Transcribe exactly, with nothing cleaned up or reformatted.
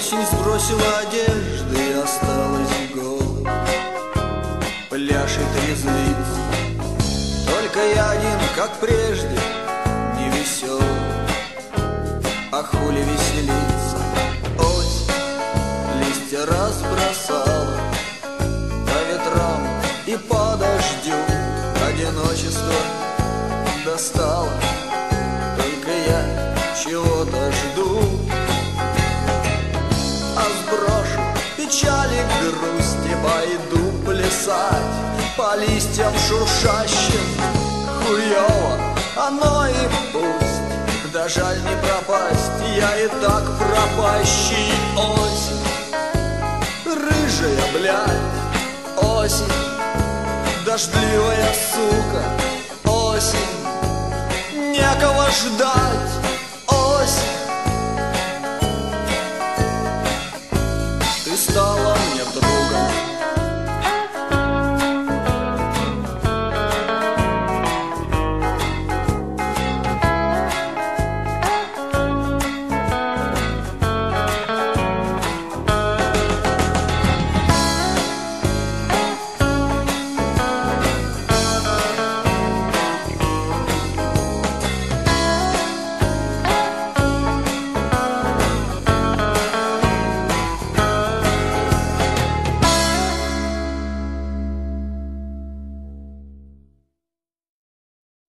Осень сбросила одежды и осталась голой. Пляшет резвится, только я один, как прежде, не весел. А хули веселиться? Осень листья разбросала по ветрам и по дождю. Одиночество достало, только я чего-то жду. А сброшу печали, грусти, пойду плясать по листьям шуршащим. Хуёво, оно и пусть, да жаль не пропасть, я и так пропащий. Осень, рыжая, блядь, осень, дождливая сука, осень, некого ждать.